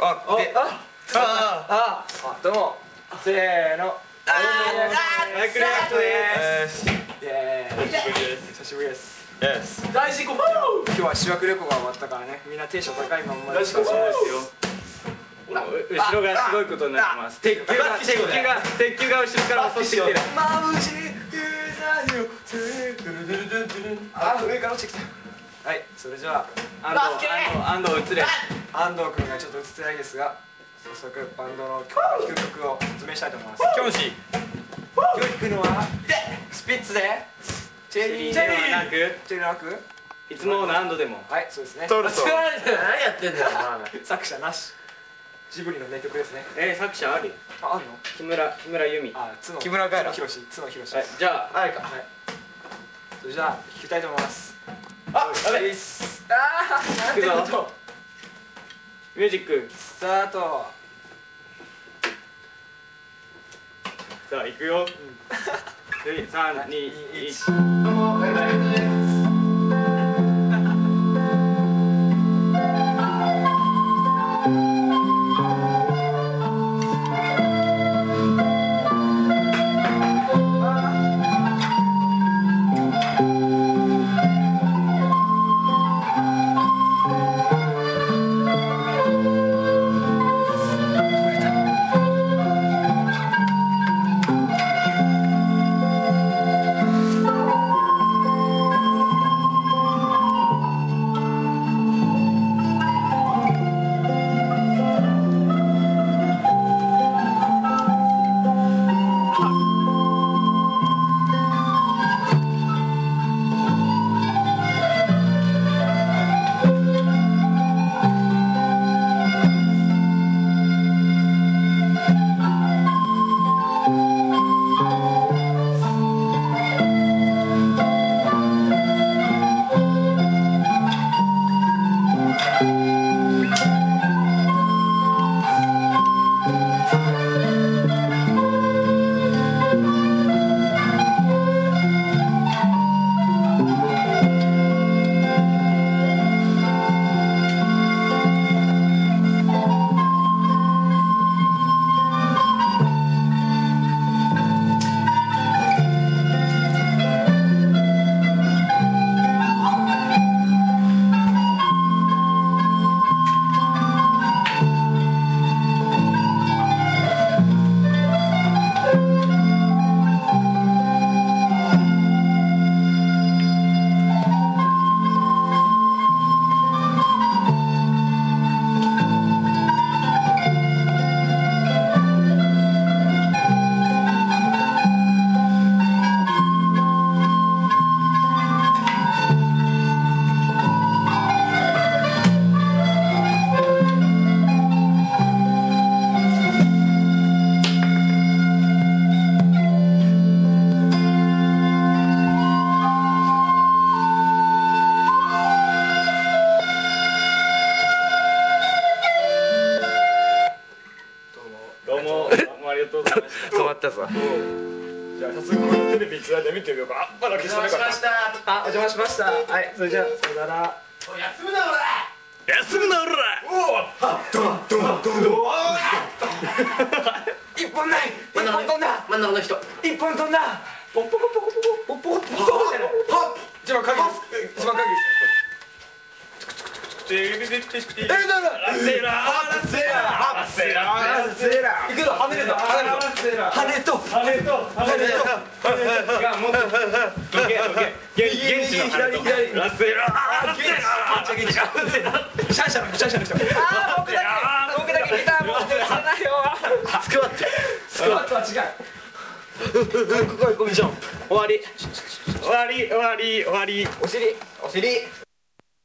どうもせーのクレアットです。久しぶりです。 大事故。 今日は修学旅行が終わったからね、みんなテンション高いまんまで。 大事故ですよ。 後ろがすごいことになってます。鉄球が後ろから襲ってきてる。 まぶしい上から落ちてきた。はい、それじゃあ安藤映れ。 安藤君がちょっと映ってないですが、早速バンドの弾く曲を説明したいと思います。 キョンシ今日弾くのはスピッツでチェリーではなくいつもの安藤でも。 はい、そうですね。 何やってんだよ。 作者なし。ジブリの名曲ですね。 作者あるよ。 あんの？ 木村由美。 木村カエラ。角博。 はい、じゃあはい。それじゃあ弾きたいと思います。 なんてこと。ミュージックスタート。 さあ行くよ。3、2、1。 どうも、バイバイです。 ありがとうございました。 止まったぞ。 じゃあ早速このテレビつないで見てみようか。まだ消さなかった。 お邪魔しました。はい、それじゃあさよなら。 休むなおら。 一本ない。一本飛んだ。 真ん中の人。 一本飛んだ。ポンポコポコポコポコポコポコじゃない。一番鍵です。一番鍵です。 ラセーラ行くぞ、跳ねるぞ、跳ねとがもっと現地の左ラセーラシャンシャンの人僕だけギター持ってるさないよ。 スクワットは違う。 終わりお尻